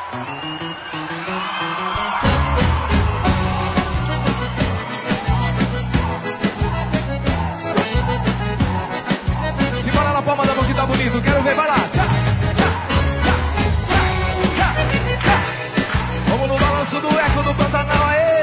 Simbora na palma da mão que tá bonito, quero ver, vai lá. Tchá, tchá, tchá, tchá, tchá, tchá. Vamos no balanço do eco do Pantanal, aê!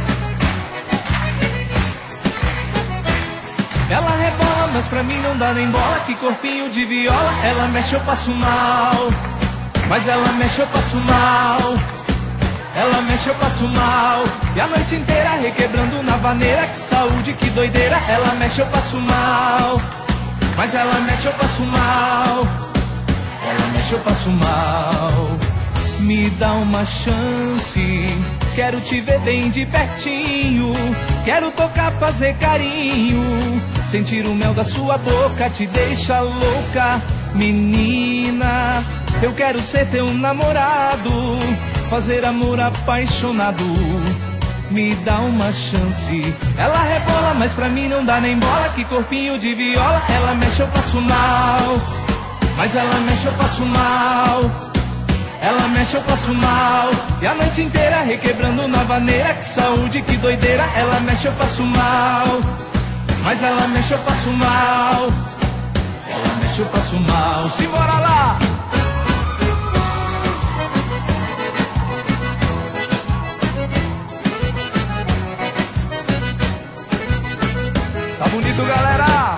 Ela rebola, mas pra mim não dá nem bola. Que corpinho de viola. Ela mexe, eu passo mal. Mas ela mexe, eu passo mal. Ela mexe, eu passo mal. E a noite inteira requebrando na vaneira. Que saúde, que doideira. Ela mexe, eu passo mal. Mas ela mexe, eu passo mal. Ela mexe, eu passo mal. Me dá uma chance. Quero te ver bem de pertinho. Quero tocar, fazer carinho. Sentir o mel da sua boca te deixa louca. Menina, eu quero ser teu namorado. Fazer amor apaixonado. Me dá uma chance. Ela rebola, mas pra mim não dá nem bola. Que corpinho de viola. Ela mexe, eu passo mal. Mas ela mexe, eu passo mal. Ela mexe, eu passo mal. E a noite inteira requebrando na vaneira. Que saúde, que doideira. Ela mexe, eu passo mal. Mas ela mexe, eu passo mal. Ela mexe, eu passo mal. Simbora lá! Tá bonito, galera!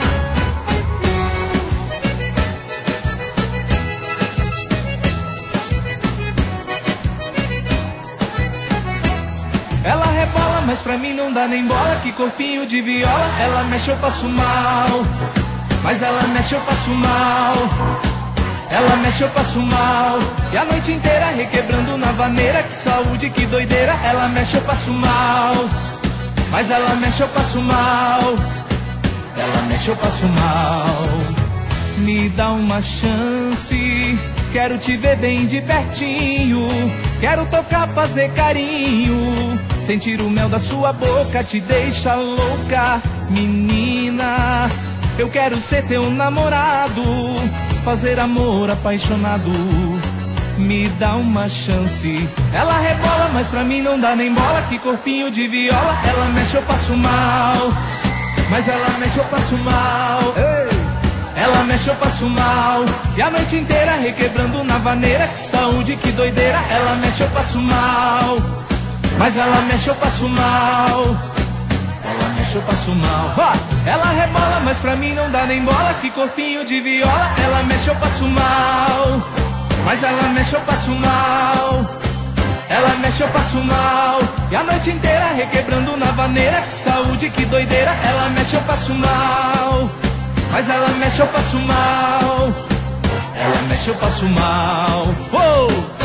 Ela rebola, mas pra mim não dá nem bola. Que corpinho de viola. Ela mexe, eu passo mal. Mas ela mexe, eu passo mal. Ela mexe, eu passo mal. E a noite inteira requebrando na vaneira. Que saúde, que doideira. Ela mexe, eu passo mal. Mas ela mexe, eu passo mal. Ela mexe, eu passo mal. Me dá uma chance. Quero te ver bem de pertinho. Quero tocar, fazer carinho. Sentir o mel da sua boca te deixa louca. Menina, eu quero ser teu namorado. Fazer amor apaixonado. Me dá uma chance. Ela rebola, mas pra mim não dá nem bola. Que corpinho de viola. Ela mexe, eu passo mal. Mas ela mexe, eu passo mal. Ei! Ela mexe, eu passo mal. E a noite inteira requebrando na vaneira. Que saúde, que doideira. Ela mexe, eu passo mal. Mas ela mexe, eu passo mal. Ela mexe, eu passo mal. Ela rebola, mas pra mim não dá nem bola. Que corpinho de viola. Ela mexe, eu passo mal. Mas ela mexe, eu passo mal. Ela mexe, eu passo mal. E a noite inteira requebrando na vaneira. Que saúde, que doideira. Ela mexe, eu passo mal. Mas ela mexe, eu passo mal. Ela mexe, eu passo mal. Oh!